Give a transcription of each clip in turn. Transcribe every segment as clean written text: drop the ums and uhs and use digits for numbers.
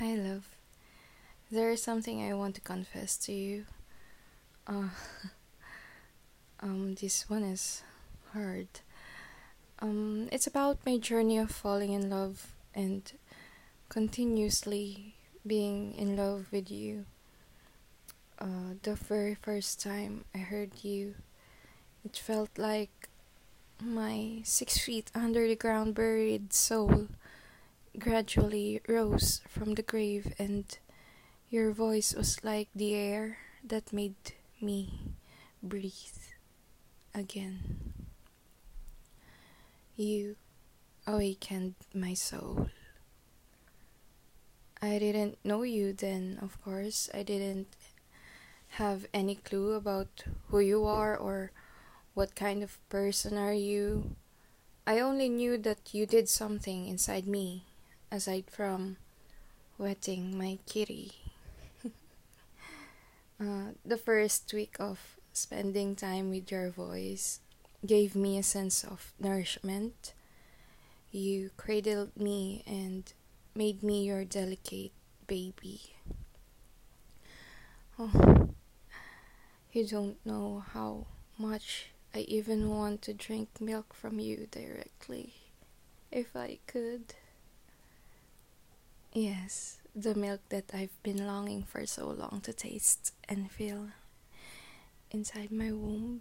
Hi, love. There is something I want to confess to you. Uh, this one is hard. It's about my journey of falling in love and continuously being in love with you. The very first time I heard you, it felt like my 6 feet under the ground buried soul gradually rose from the grave, and your voice was like the air that made me breathe again. You awakened my soul. I didn't know you then, of course. I didn't have any clue about who you are or what kind of person are you. I only knew that you did something inside me, aside from wetting my kitty. The first week of spending time with your voice gave me a sense of nourishment. You cradled me and made me your delicate baby. Oh, you don't know how much I even want to drink milk from you directly, if I could. Yes, the milk that I've been longing for so long to taste and feel inside my womb.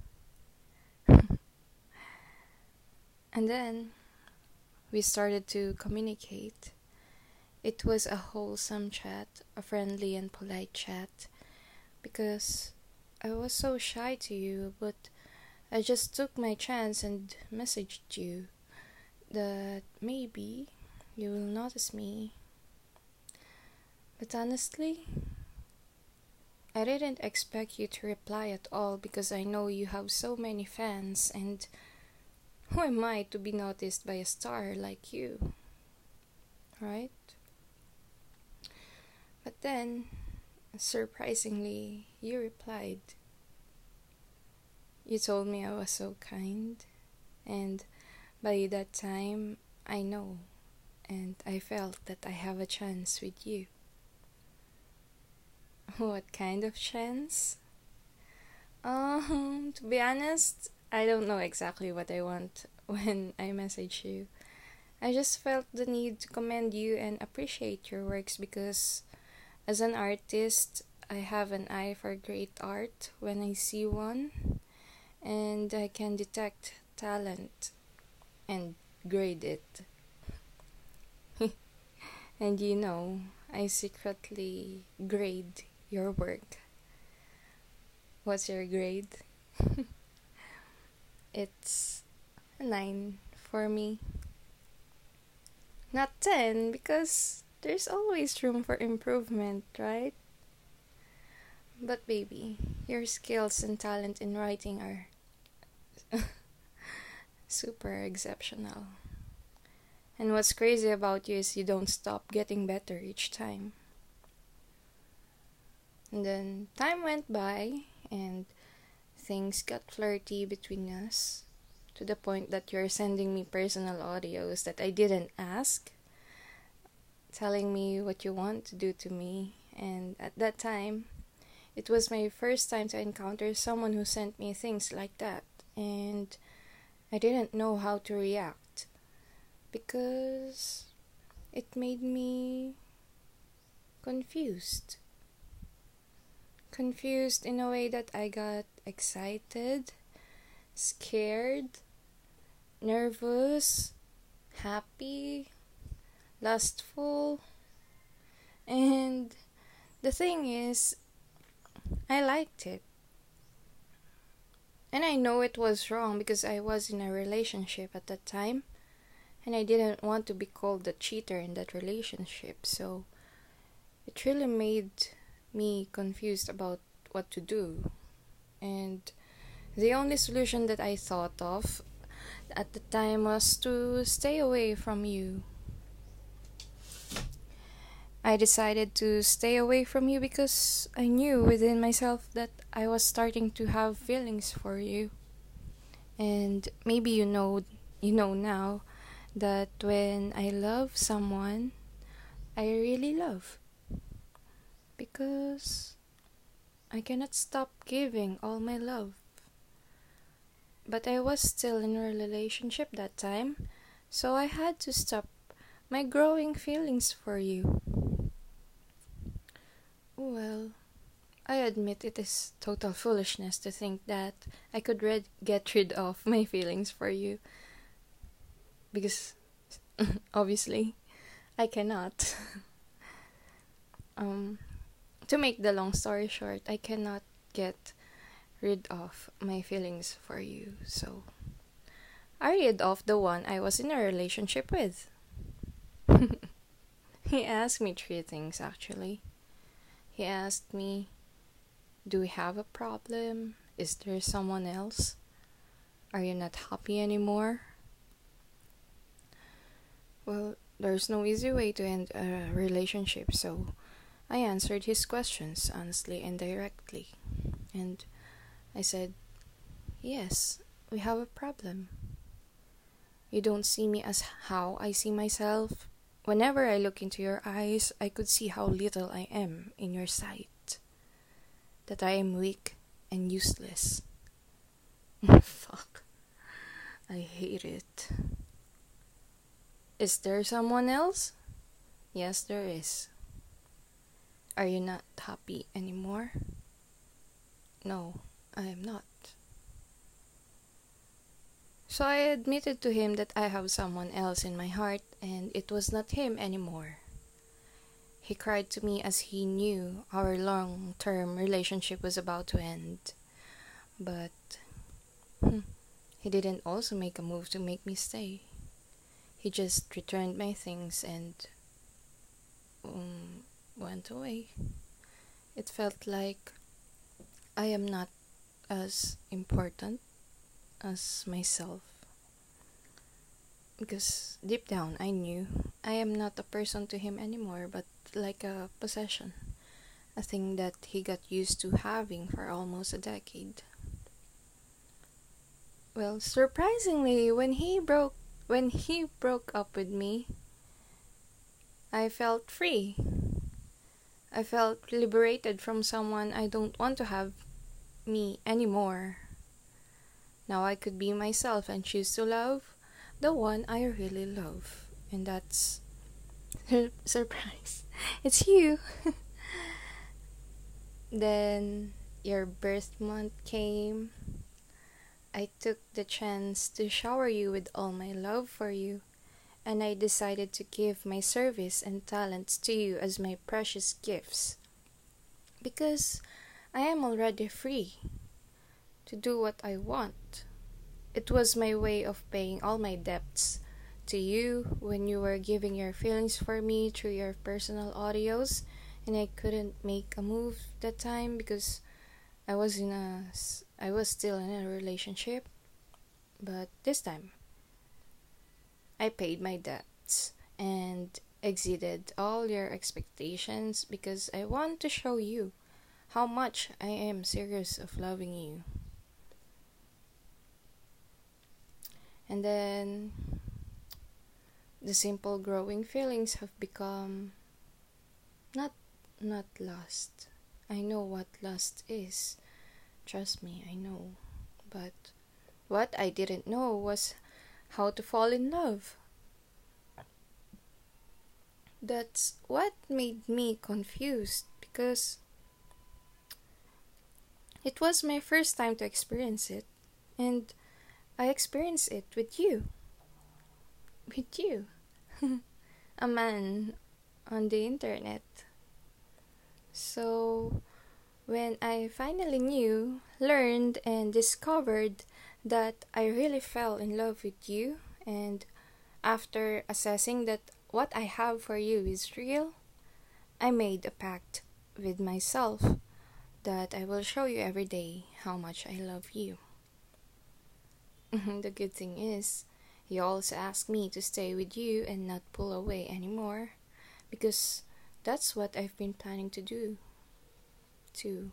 And then we started to communicate. It was a wholesome chat, a friendly and polite chat, because I was so shy to you, but I just took my chance and messaged you that maybe you will notice me. But honestly, I didn't expect you to reply at all because I know you have so many fans, and who am I to be noticed by a star like you, right? But then, surprisingly, you replied. You told me I was so kind, and by that time, I know, and I felt that I have a chance with you. What kind of chance? To be honest, I don't know exactly what I want when I message you. I just felt the need to commend you and appreciate your works because as an artist, I have an eye for great art when I see one, and I can detect talent and grade it. And I secretly grade your work. What's your grade? It's a 9 for me. Not 10 because there's always room for improvement, right? But baby, your skills and talent in writing are super exceptional. And what's crazy about you is you don't stop getting better each time. And then time went by and things got flirty between us to the point that you're sending me personal audios that I didn't ask, telling me what you want to do to me. And at that time, it was my first time to encounter someone who sent me things like that, and I didn't know how to react because it made me confused. Confused in a way that I got excited, scared, nervous, happy, lustful, and the thing is, I liked it. And I know it was wrong because I was in a relationship at that time, and I didn't want to be called the cheater in that relationship, so it really made me confused about what to do. And the only solution that I thought of at the time was to stay away from you. I decided to stay away from you because I knew within myself that I was starting to have feelings for you. And maybe you know now that when I love someone, I really love. Because I cannot stop giving all my love. But I was still in a relationship that time, so I had to stop my growing feelings for you. Well, I admit it is total foolishness to think that I could get rid of my feelings for you. Because, obviously, I cannot. um, to make the long story short, I cannot get rid of my feelings for you. So, I rid off the one I was in a relationship with. He asked me three things actually. He asked me, do we have a problem? Is there someone else? Are you not happy anymore? Well, there's no easy way to end a relationship, so I answered his questions honestly and directly. And I said, yes, we have a problem. You don't see me as how I see myself. Whenever I look into your eyes, I could see how little I am in your sight. That I am weak and useless. Fuck. I hate it. Is there someone else? Yes, there is. Are you not happy anymore? No, I am not. So I admitted to him that I have someone else in my heart and it was not him anymore. He cried to me as he knew our long-term relationship was about to end. But he didn't also make a move to make me stay. He just returned my things and went away. It felt like I am not as important as myself. Because deep down I knew I am not a person to him anymore, but like a possession. A thing that he got used to having for almost a decade. Well, surprisingly, when he broke up with me, I felt free. I felt liberated from someone I don't want to have me anymore. Now I could be myself and choose to love the one I really love. And that's surprise. It's you. Then your birth month came. I took the chance to shower you with all my love for you, and I decided to give my service and talents to you as my precious gifts. Because I am already free to do what I want. It was my way of paying all my debts to you when you were giving your feelings for me through your personal audios, and I couldn't make a move that time because I was still in a relationship. But this time I paid my debts and exceeded all your expectations because I want to show you how much I am serious of loving you. And then the simple growing feelings have become not lust. I know what lust is. Trust me, I know. But what I didn't know was how to fall in love. That's what made me confused because it was my first time to experience it, and I experienced it with you. With you. A man on the internet. So, when I finally learned, and discovered that I really fell in love with you, and after assessing that what I have for you is real, I made a pact with myself that I will show you every day how much I love you. The good thing is, he also asked me to stay with you and not pull away anymore, because that's what I've been planning to do, too.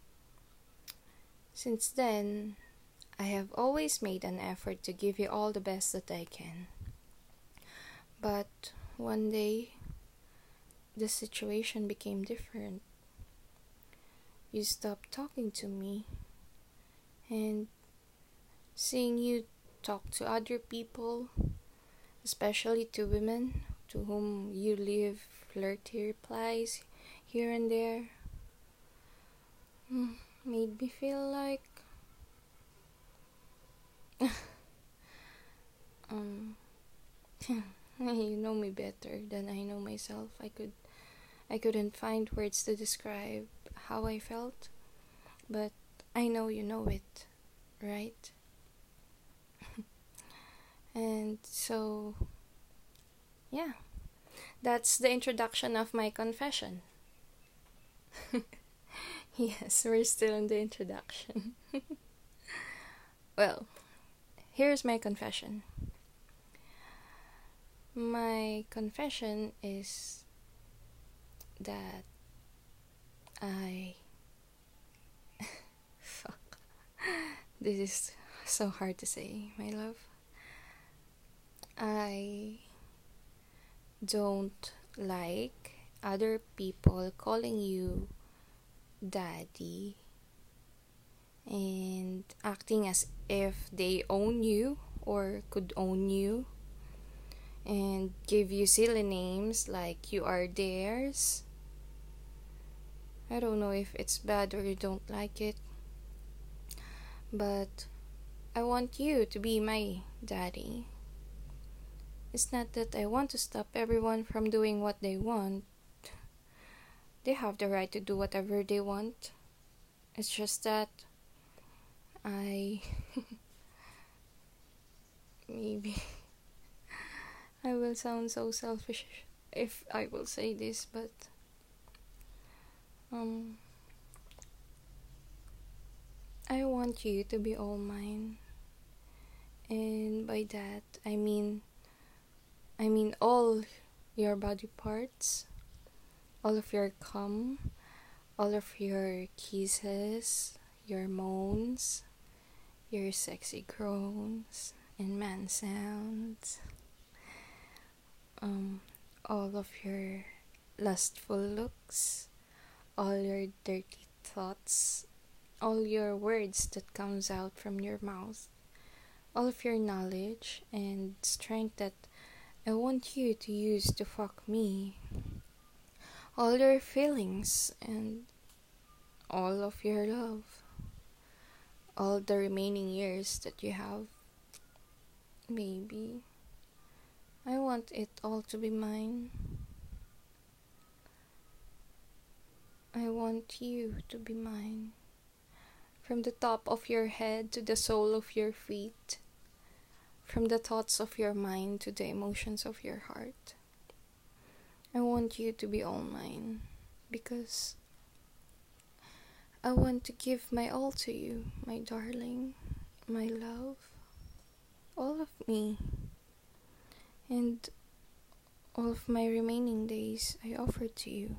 Since then, I have always made an effort to give you all the best that I can. But one day, the situation became different. You stopped talking to me, and seeing you talk to other people, especially to women to whom you leave flirty replies here and there, made me feel like um you know me better than I know myself. I couldn't find words to describe how I felt, but I know you know it, right? And so, yeah, that's the introduction of my confession. Yes, we're still in the introduction. Well, here's my confession. My confession is that I. Fuck. This is so hard to say, my love. I don't like other people calling you daddy and acting as if they own you or could own you and give you silly names like you are theirs. I don't know if it's bad or you don't like it, but I want you to be my daddy. It's not that I want to stop everyone from doing what they want. They have the right to do whatever they want. It's just that I maybe I will sound so selfish if I will say this, but I want you to be all mine. And by that I mean all your body parts, all of your cum, all of your kisses, your moans, your sexy groans and man sounds, all of your lustful looks, all your dirty thoughts, all your words that comes out from your mouth, all of your knowledge and strength that I want you to use to fuck me, all your feelings and all of your love, all the remaining years that you have. Maybe I want it all to be mine. I want you to be mine. From the top of your head to the sole of your feet. From the thoughts of your mind to the emotions of your heart. I want you to be all mine. Because I want to give my all to you, my darling, my love. All of me. And all of my remaining days I offer to you.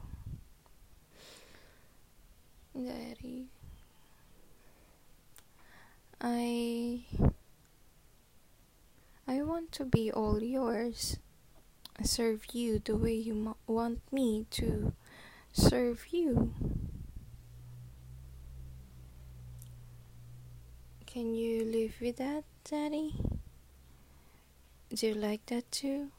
Daddy, I want to be all yours. Serve you the way you want me to serve you. Can you live with that, Daddy? Do you like that too?